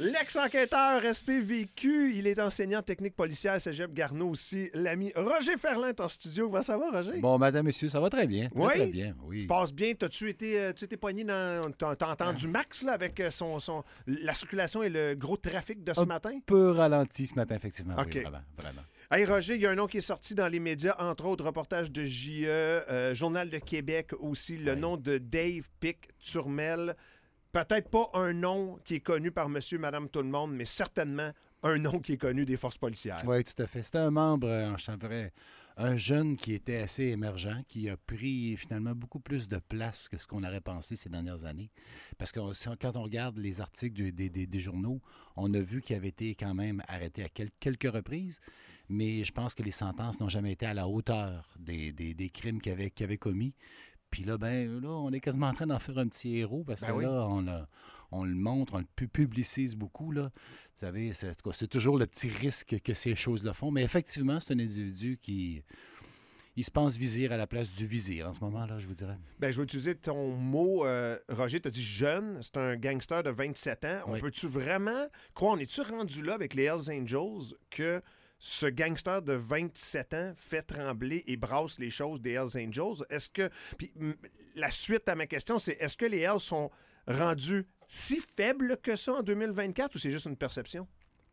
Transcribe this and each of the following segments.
L'ex-enquêteur SPVQ, il est enseignant technique policière à Cégep Garneau aussi. L'ami Roger Ferland est en studio. Comment ça va, Roger? Bon, madame, messieurs, ça va très bien. Très bien, oui. Tu passes bien. Tu étais pogné dans... T'as entendu Max, là, avec la circulation et le gros trafic de ce matin? Un peu ralenti ce matin, effectivement. OK. Oui, vraiment. Hey, Roger, il y a un nom qui est sorti dans les médias, entre autres, reportage de JE, Journal de Québec aussi, le nom de Dave Pic Turmel. Peut-être pas un nom qui est connu par monsieur, madame, tout le monde, mais certainement un nom qui est connu des forces policières. Oui, tout à fait. C'était un membre, un jeune qui était assez émergent, qui a pris finalement beaucoup plus de place que ce qu'on aurait pensé ces dernières années. Parce que quand on regarde les articles des journaux, on a vu qu'il avait été quand même arrêté à quelques reprises, mais je pense que les sentences n'ont jamais été à la hauteur des crimes qu'il avait commis. Puis là, on est quasiment en train d'en faire un petit héros parce que là, on le montre, on le publicise beaucoup. Là. Vous savez, c'est toujours le petit risque que ces choses-là font. Mais effectivement, c'est un individu qui... Il se pense vizir à la place du vizir en ce moment-là, je vous dirais. Je vais utiliser ton mot, Roger. Tu as dit jeune, c'est un gangster de 27 ans. Oui. On peut-tu vraiment croire, on est-tu rendu là avec les Hells Angels que ce gangster de 27 ans fait trembler et brasse les choses des Hells Angels? Est-ce que... Puis la suite à ma question, c'est est-ce que les Hells sont rendus si faibles que ça en 2024 ou c'est juste une perception?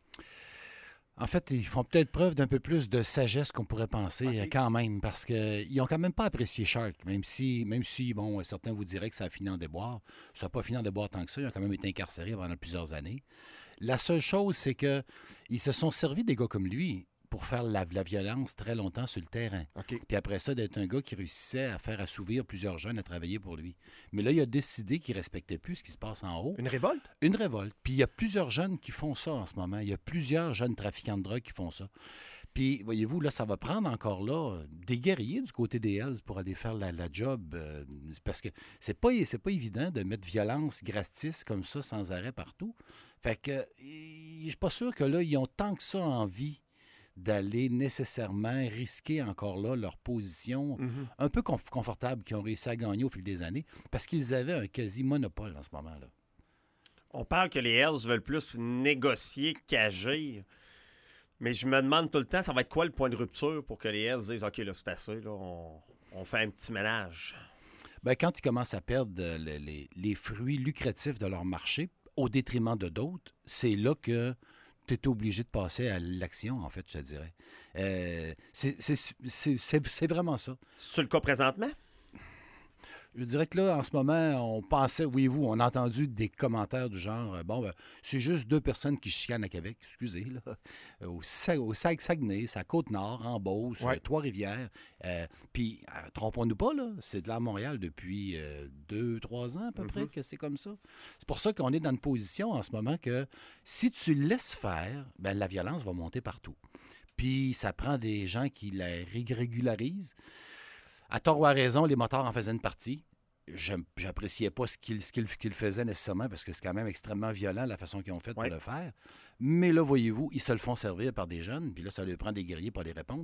En fait, ils font peut-être preuve d'un peu plus de sagesse qu'on pourrait penser quand même, parce qu'ils n'ont quand même pas apprécié Shark, même si, bon, certains vous diraient que ça a fini en déboire. Ça n'a pas fini en déboire tant que ça. Ils ont quand même été incarcérés pendant plusieurs années. La seule chose, c'est qu'ils se sont servis des gars comme lui pour faire la violence très longtemps sur le terrain. OK. Puis après ça, d'être un gars qui réussissait à faire assouvir plusieurs jeunes à travailler pour lui. Mais là, il a décidé qu'il ne respectait plus ce qui se passe en haut. Une révolte? Une révolte. Puis il y a plusieurs jeunes qui font ça en ce moment. Il y a plusieurs jeunes trafiquants de drogue qui font ça. Puis, voyez-vous, là, ça va prendre encore là des guerriers du côté des Hells pour aller faire la job. Parce que c'est pas évident de mettre violence gratis comme ça sans arrêt partout. Fait que je suis pas sûr que là, ils ont tant que ça envie d'aller nécessairement risquer encore là leur position un peu confortable qu'ils ont réussi à gagner au fil des années parce qu'ils avaient un quasi-monopole en ce moment-là. On parle que les Hells veulent plus négocier qu'agir. Mais je me demande tout le temps, ça va être quoi le point de rupture pour que les Hells disent « OK, là, c'est assez, là, on fait un petit ménage. » Quand ils commencent à perdre les fruits lucratifs de leur marché au détriment de d'autres, c'est là que tu es obligé de passer à l'action, en fait, je te dirais. C'est vraiment ça. C'est le cas présentement? Je dirais que là, en ce moment, on pensait, voyez-vous, on a entendu des commentaires du genre, c'est juste 2 personnes qui chicanent à Québec, excusez, là, au Saguenay, c'est à Côte-Nord, en Beauce, Trois-Rivières. Puis, trompons-nous pas, là, c'est de là à Montréal depuis 2-3 ans à peu près que c'est comme ça. C'est pour ça qu'on est dans une position en ce moment que si tu laisses faire, la violence va monter partout. Puis, ça prend des gens qui la régularisent. À tort ou à raison, les motards en faisaient une partie. J'appréciais pas ce qu'ils faisaient nécessairement parce que c'est quand même extrêmement violent la façon qu'ils ont fait pour le faire. Mais là, voyez-vous, ils se le font servir par des jeunes, puis là, ça leur prend des guerriers pour les répondre.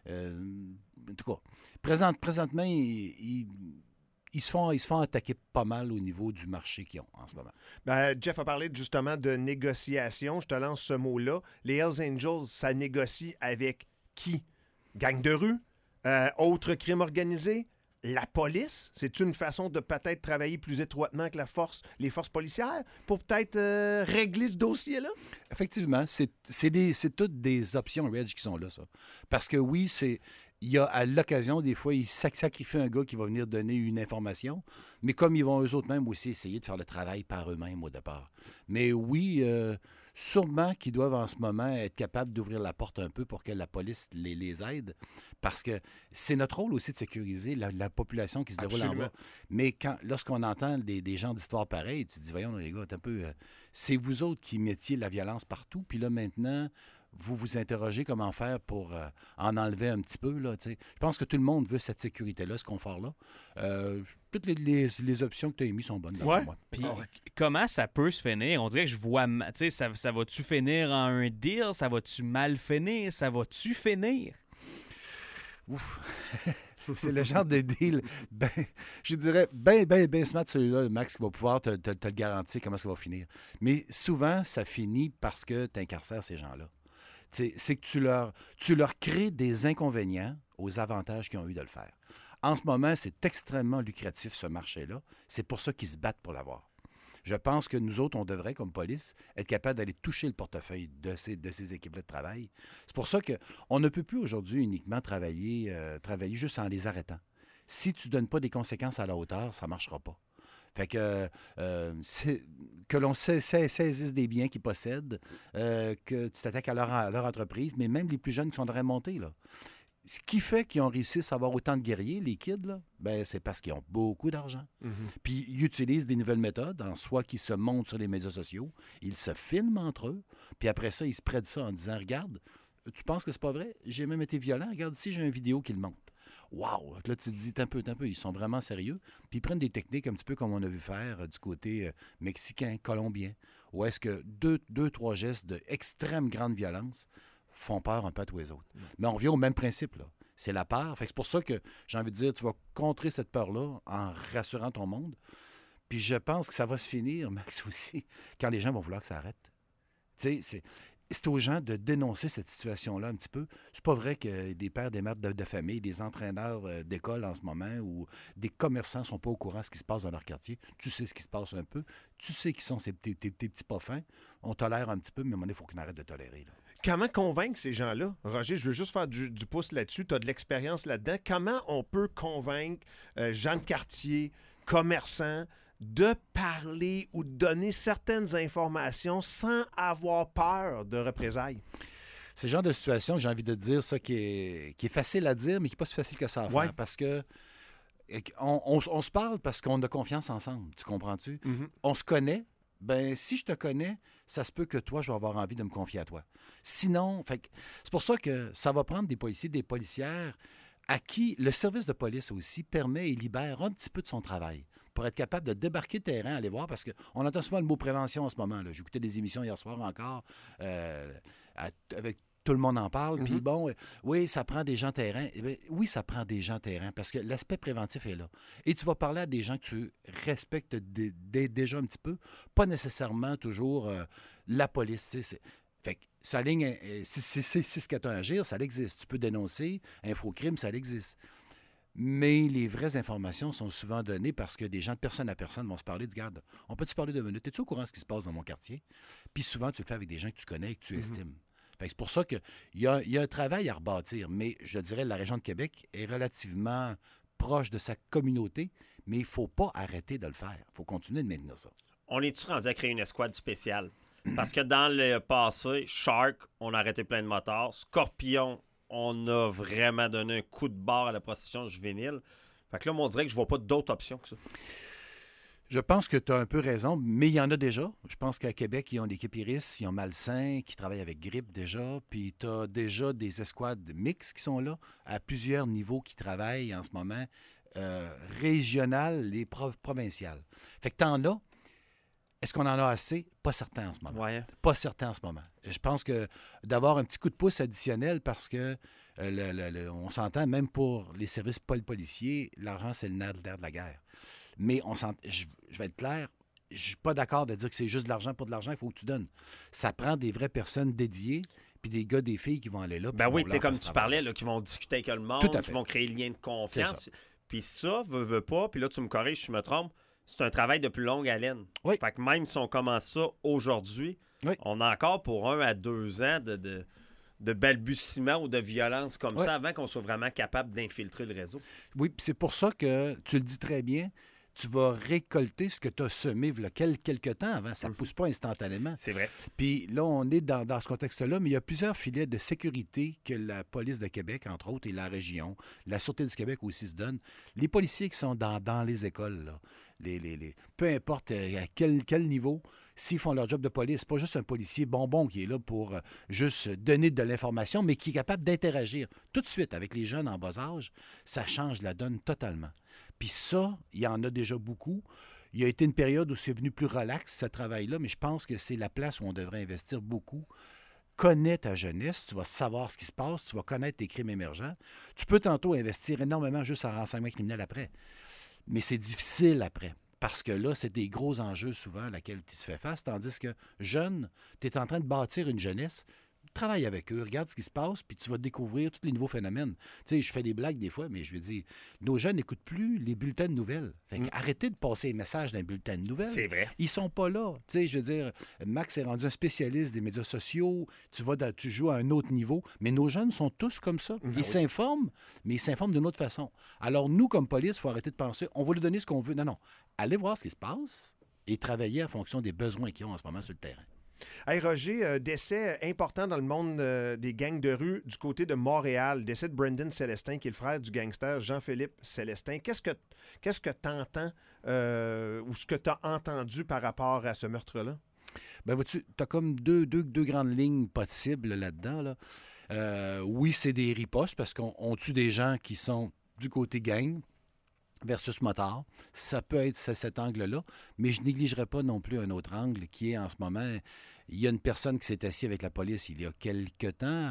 En tout cas, présentement, ils se font attaquer pas mal au niveau du marché qu'ils ont en ce moment. Jeff a parlé justement de négociation. Je te lance ce mot-là. Les Hells Angels, ça négocie avec qui? Gang de rue? Autres crimes organisés? La police? C'est une façon de peut-être travailler plus étroitement avec les forces policières pour peut-être régler ce dossier-là? Effectivement, c'est toutes des options, Reg, qui sont là, ça. Parce que oui, il y a à l'occasion, des fois, ils sacrifient un gars qui va venir donner une information, mais comme ils vont eux-mêmes aussi essayer de faire le travail par eux-mêmes au départ. Mais oui, sûrement qu'ils doivent en ce moment être capables d'ouvrir la porte un peu pour que la police les aide, parce que c'est notre rôle aussi de sécuriser la population qui se déroule en bas. Mais lorsqu'on entend des gens d'histoire pareille, tu te dis, voyons les gars, un peu, c'est vous autres qui mettiez la violence partout, puis là maintenant, vous vous interrogez comment faire pour en enlever un petit peu. Là, je pense que tout le monde veut cette sécurité-là, ce confort-là. Toutes les options que tu as émises sont bonnes. Pour moi. Puis comment ça peut se finir? On dirait que je vois... Ça va-tu finir en un deal? Ça va-tu mal finir? Ça va-tu finir? Ouf! C'est le genre de deal, je dirais, ben smart celui-là, Max, qui va pouvoir te le garantir comment ça va finir. Mais souvent, ça finit parce que tu incarcères ces gens-là. C'est que tu leur crées des inconvénients aux avantages qu'ils ont eu de le faire. En ce moment, c'est extrêmement lucratif, ce marché-là. C'est pour ça qu'ils se battent pour l'avoir. Je pense que nous autres, on devrait, comme police, être capable d'aller toucher le portefeuille de ces équipes-là de travail. C'est pour ça qu'on ne peut plus aujourd'hui uniquement travailler juste en les arrêtant. Si tu ne donnes pas des conséquences à la hauteur, ça ne marchera pas. Fait que l'on saisisse des biens qu'ils possèdent, que tu t'attaques à leur entreprise, mais même les plus jeunes qui sont en train de monter, là. Ce qui fait qu'ils ont réussi à avoir autant de guerriers, les kids, là, c'est parce qu'ils ont beaucoup d'argent. Mhm. Puis ils utilisent des nouvelles méthodes, en soit qu'ils se montrent sur les médias sociaux, ils se filment entre eux, puis après ça, ils se prêtent ça en disant « Regarde, tu penses que c'est pas vrai? J'ai même été violent. Regarde ici, j'ai une vidéo qui le montre. » Wow! Là, tu te dis, un peu, ils sont vraiment sérieux. Puis ils prennent des techniques un petit peu comme on a vu faire du côté mexicain, colombien, où est-ce que deux, trois gestes d'extrême grande violence font peur un peu à tous les autres. Mais on revient au même principe, là. C'est la peur. Fait que c'est pour ça que j'ai envie de dire, tu vas contrer cette peur-là en rassurant ton monde. Puis je pense que ça va se finir, Max, aussi, quand les gens vont vouloir que ça arrête. Tu sais, c'est aux gens de dénoncer cette situation-là un petit peu. C'est pas vrai que des pères, des mères de famille, des entraîneurs d'école en ce moment ou des commerçants sont pas au courant de ce qui se passe dans leur quartier. Tu sais ce qui se passe un peu. Tu sais qui sont tes petits pas fins. On tolère un petit peu, mais à un moment donné, il faut qu'on arrête de tolérer, là. Comment convaincre ces gens-là? Roger, je veux juste faire du pouce là-dessus. Tu as de l'expérience là-dedans. Comment on peut convaincre gens de quartier, commerçants, de parler ou de donner certaines informations sans avoir peur de représailles? C'est le genre de situation que j'ai envie de dire, ça, qui est facile à dire, mais qui n'est pas si facile que ça à faire. Ouais. Parce que on se parle parce qu'on a confiance ensemble. Tu comprends-tu? Mm-hmm. On se connaît. Ben, si je te connais, ça se peut que toi, je vais avoir envie de me confier à toi. Sinon, c'est pour ça que ça va prendre des policiers, des policières à qui le service de police aussi permet et libère un petit peu de son travail pour être capable de débarquer le terrain, aller voir, parce qu'on entend souvent le mot prévention en ce moment. Là. J'écoutais des émissions hier soir encore avec tout le monde en parle. Puis bon, oui, ça prend des gens terrain. Eh bien, oui, ça prend des gens terrain parce que l'aspect préventif est là. Et tu vas parler à des gens que tu respectes déjà un petit peu, pas nécessairement toujours la police. Fait que sa ligne, c'est ce que tu as à agir, ça existe. Tu peux dénoncer, infocrime, ça existe. Mais les vraies informations sont souvent données parce que des gens de personne à personne vont se parler de « Regarde, on peut-tu parler 2 minutes? Es-tu au courant de ce qui se passe dans mon quartier? » Puis souvent, tu le fais avec des gens que tu connais et que tu estimes. Fait que c'est pour ça qu'il y a un travail à rebâtir. Mais je dirais que la région de Québec est relativement proche de sa communauté, mais il ne faut pas arrêter de le faire. Il faut continuer de maintenir ça. On est-tu rendu à créer une escouade spéciale? Parce que dans le passé, Shark, on a arrêté plein de motards. Scorpion, on a vraiment donné un coup de barre à la prostitution juvénile. Fait que là, on dirait que je vois pas d'autres options que ça. Je pense que tu as un peu raison, mais il y en a déjà. Je pense qu'à Québec, ils ont l'équipe Iris, ils ont Malsain, qui travaillent avec Grippe déjà, puis tu as déjà des escouades mixtes qui sont là, à plusieurs niveaux qui travaillent en ce moment, régional et provincial. Fait que tu en as. Est-ce qu'on en a assez? Pas certain en ce moment. Ouais. Pas certain en ce moment. Je pense que d'avoir un petit coup de pouce additionnel parce que on s'entend, même pour les services policiers, l'argent, c'est le nerf de la guerre. Mais je vais être clair, je ne suis pas d'accord de dire que c'est juste de l'argent pour de l'argent, il faut que tu donnes. Ça prend des vraies personnes dédiées, puis des gars, des filles qui vont aller là. Ben oui, tu sais, comme tu parlais, là, qui vont discuter avec le monde, qui vont créer le lien de confiance. Puis ça, veut pas, puis là, tu me corriges si je me trompe, c'est un travail de plus longue haleine. Oui. Fait que même si on commence ça aujourd'hui, on a encore pour 1 à 2 ans de balbutiement ou de violence comme ça avant qu'on soit vraiment capable d'infiltrer le réseau. Oui, puis c'est pour ça que tu le dis très bien, tu vas récolter ce que tu as semé il y a quelques temps avant. Ça ne pousse pas instantanément. C'est vrai. Puis là, on est dans ce contexte-là, mais il y a plusieurs filets de sécurité que la police de Québec, entre autres, et la région, la Sûreté du Québec aussi se donne. Les policiers qui sont dans les écoles, là, peu importe à quel niveau, s'ils font leur job de police, c'est pas juste un policier bonbon qui est là pour juste donner de l'information, mais qui est capable d'interagir tout de suite avec les jeunes en bas âge, ça change la donne totalement. Puis ça, il y en a déjà beaucoup. Il y a été une période où c'est venu plus relax, ce travail-là, mais je pense que c'est la place où on devrait investir beaucoup connais ta jeunesse, tu vas savoir ce qui se passe, tu vas connaître tes crimes émergents. Tu peux tantôt investir énormément juste en renseignement criminel après. Mais c'est difficile après. Parce que là, c'est des gros enjeux souvent à laquelle tu te fais face. Tandis que jeune, tu es en train de bâtir une jeunesse. Travaille avec eux, regarde ce qui se passe, puis tu vas découvrir tous les nouveaux phénomènes. Tu sais, je fais des blagues des fois, mais je veux dire, nos jeunes n'écoutent plus les bulletins de nouvelles. Fait arrêtez de passer les messages d'un bulletin de nouvelles. C'est vrai. Ils sont pas là. Tu sais, je veux dire, Max est rendu un spécialiste des médias sociaux. Tu joues à un autre niveau. Mais nos jeunes sont tous comme ça. Ils s'informent, mais ils s'informent d'une autre façon. Alors, nous, comme police, il faut arrêter de penser, on va lui donner ce qu'on veut. Non, non. Allez voir ce qui se passe et travailler en fonction des besoins qu'ils ont en ce moment sur le terrain. Hey Roger, décès important dans le monde des gangs de rue du côté de Montréal. Décès de Brendan Célestin, qui est le frère du gangster Jean-Philippe Célestin. Qu'est-ce que tu entends ou ce que tu as entendu par rapport à ce meurtre-là? Ben vois-tu, tu as comme deux grandes lignes possibles là-dedans. Là. Oui, c'est des ripostes parce qu'on tue des gens qui sont du côté gang versus motard. Ça peut être cet angle-là, mais je ne négligerai pas non plus un autre angle qui est en ce moment, il y a une personne qui s'est assise avec la police il y a quelque temps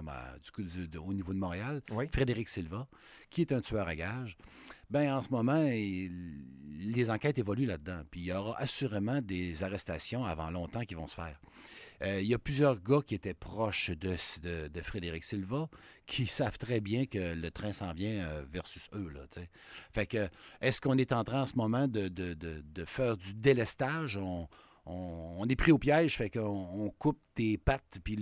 au niveau de Montréal, oui. Frédéric Silva, qui est un tueur à gages. Bien, en ce moment, les enquêtes évoluent là-dedans. Puis il y aura assurément des arrestations avant longtemps qui vont se faire. Il y a plusieurs gars qui étaient proches de Frédéric Silva qui savent très bien que le train s'en vient versus eux. Là, t'sais. Fait que, est-ce qu'on est en train en ce moment de faire du délestage? On est pris au piège, fait qu'on coupe tes pattes, puis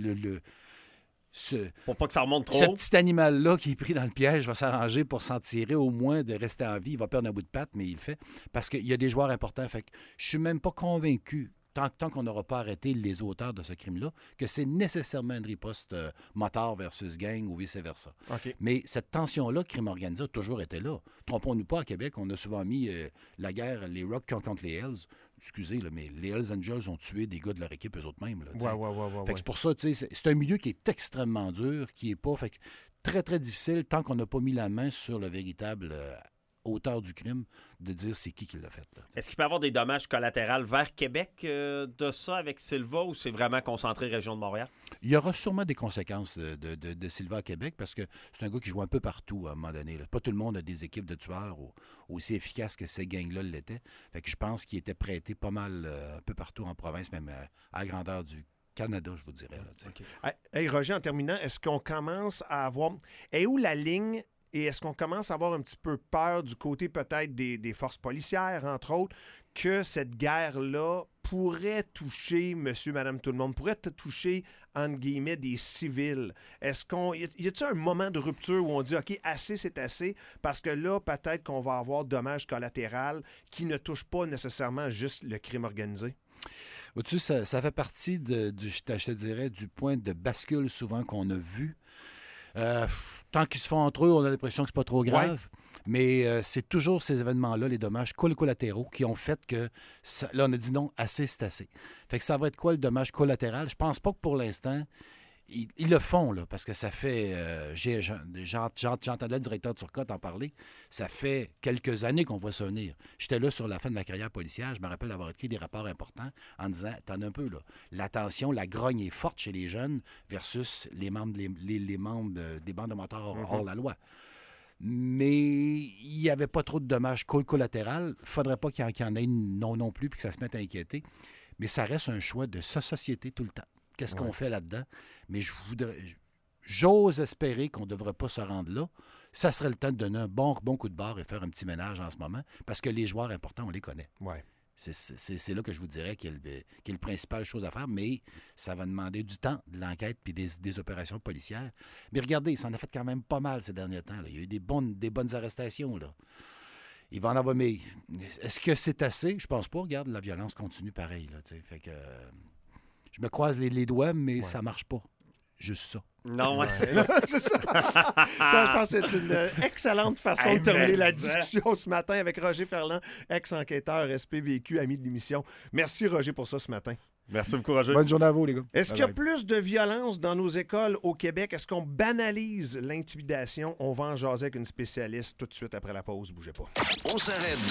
pour pas que ça remonte trop. Ce petit animal-là qui est pris dans le piège va s'arranger pour s'en tirer, au moins de rester en vie. Il va perdre un bout de patte, mais il le fait. Parce qu'il y a des joueurs importants. Fait que je suis même pas convaincu, tant qu'on n'aura pas arrêté les auteurs de ce crime-là, que c'est nécessairement une riposte motard versus gang ou vice-versa. Okay. Mais cette tension-là, crime organisé, a toujours été là. Trompons-nous pas, à Québec, on a souvent mis la guerre, les Rocks contre les Hells. Excusez, là, mais les Hells Angels ont tué des gars de leur équipe eux-mêmes. Ouais. C'est pour ça, c'est un milieu qui est extrêmement dur, qui est pas... Fait que très, très difficile, tant qu'on n'a pas mis la main sur le véritable auteur du crime, de dire c'est qui l'a fait. Là, est-ce qu'il peut y avoir des dommages collatéraux vers Québec de ça avec Silva ou c'est vraiment concentré région de Montréal? Il y aura sûrement des conséquences de Silva à Québec parce que c'est un gars qui joue un peu partout à un moment donné. Là. Pas tout le monde a des équipes de tueurs aussi efficaces que ces gangs-là l'étaient. Fait que je pense qu'il était prêté pas mal un peu partout en province, même à la grandeur du Canada, je vous dirais. Là, okay. Hey, Roger, en terminant, est-ce qu'on commence à avoir... Et où la ligne... Et est-ce qu'on commence à avoir un petit peu peur du côté peut-être des forces policières, entre autres, que cette guerre-là pourrait toucher monsieur, madame, tout le monde, pourrait toucher, entre guillemets, des civils? Est-ce qu'on... Y a-t-il un moment de rupture où on dit, OK, assez, c'est assez, parce que là, peut-être qu'on va avoir dommages collatéraux qui ne touchent pas nécessairement juste le crime organisé? Vois-tu, ça fait partie je te dirais, du point de bascule souvent qu'on a vu. Tant qu'ils se font entre eux, on a l'impression que c'est pas trop grave. Ouais. Mais c'est toujours ces événements-là, les dommages collatéraux, qui ont fait que... là, on a dit non, assez, c'est assez. Fait que ça va être quoi le dommage collatéral? Je pense pas que pour l'instant... Ils le font, là, parce que ça fait... j'entendais le directeur de Turcotte en parler. Ça fait quelques années qu'on voit ça venir. J'étais là sur la fin de ma carrière policière. Je me rappelle d'avoir écrit des rapports importants en disant, t'en as un peu, là. La tension, la grogne est forte chez les jeunes versus les membres, les membres des bandes de motards hors la loi. Mais il n'y avait pas trop de dommages collatéraux. Il ne faudrait pas qu'il y en ait non plus puis que ça se mette à inquiéter. Mais ça reste un choix de sa société tout le temps. Qu'est-ce qu'on fait là-dedans? Mais j'ose espérer qu'on ne devrait pas se rendre là. Ça serait le temps de donner un bon coup de barre et faire un petit ménage en ce moment, parce que les joueurs importants, on les connaît. Ouais. C'est là que je vous dirais qu'il y a le principal chose à faire, mais ça va demander du temps, de l'enquête puis des opérations policières. Mais regardez, ça en a fait quand même pas mal ces derniers temps. Là. Il y a eu des bonnes arrestations, là. Il va en avoir, mais est-ce que c'est assez? Je pense pas. Regarde, la violence continue pareil. Là, fait que... je me croise les doigts, mais ça marche pas. Juste ça. Non, c'est ça. C'est ça. Ça, je pense que c'est une excellente façon de terminer la discussion ce matin avec Roger Ferland, ex-enquêteur SPVQ, ami de l'émission. Merci, Roger, pour ça ce matin. Merci beaucoup, Roger. Bonne journée à vous, les gars. Est-ce qu'il y a plus de violence dans nos écoles au Québec? Est-ce qu'on banalise l'intimidation? On va en jaser avec une spécialiste tout de suite après la pause. Bougez pas. On s'arrête